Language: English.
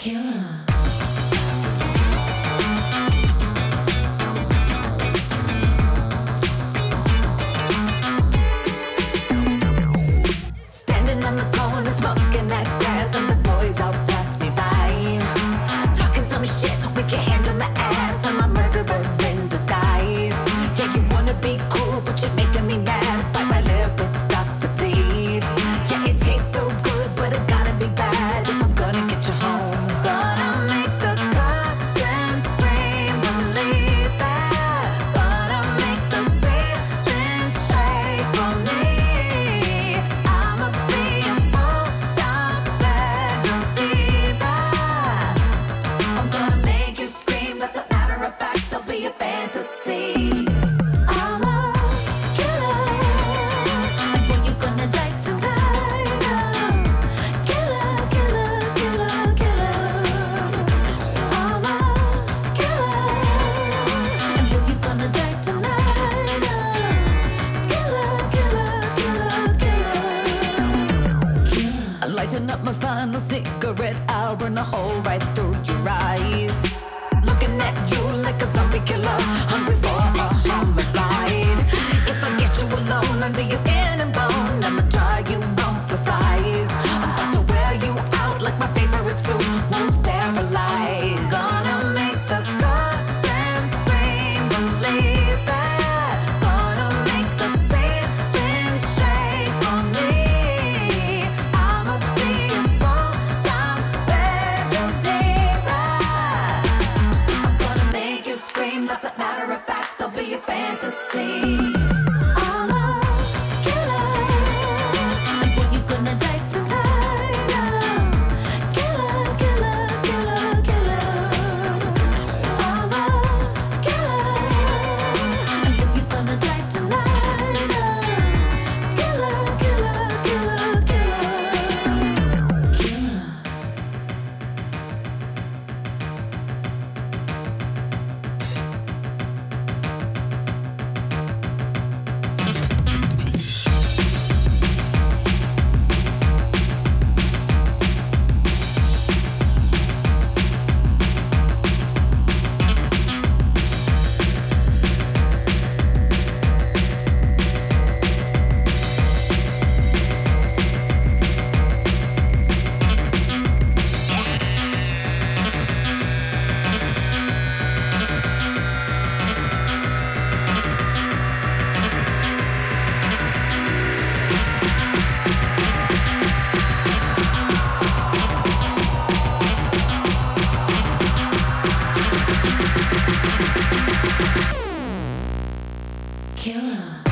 Killer. Standing on the corner, smoking that gas, and the boys all pass me by. Talking some shit with your hand on my ass. I'm a murderer in disguise. Yeah, you wanna be cool, but you're making me mad. Bite my lip, it starts to bleed. Yeah, it tastes so good, but it gotta be bad if I'm gonna get you home. Gonna make the curtains scream, believe that. Gonna make the ceiling shake for me. I'ma be a full-time bedroom diva. I'm gonna make you scream, that's a matter of fact, I'll be a fantasy. I'm a killer, and when you gonna die tonight? Killer, killer, killer, killer. I'm a killer, and when you gonna die tonight? Killer, killer, killer, killer. Lighting up my final cigarette, I'll burn a hole right through your eyes. Looking at you like a zombie killer, hungry for a homicide. If I get you alone under your skin and bone, I'ma try you on for size. I'm about to wear you out like my favorite suit, once paralyzed. Gonna make the curtains scream, believe that. Gonna make the ceiling shake for me. I'ma be a full-time bedroom diva. I'm gonna make you scream, that's a matter of fact, I'll be a fantasy. I'm a killer, and when you gonna die tonight? Killer, killer, killer, killer. I'm a killer, and when you gonna die tonight? Killer, killer, killer, killer. Killer. Killer.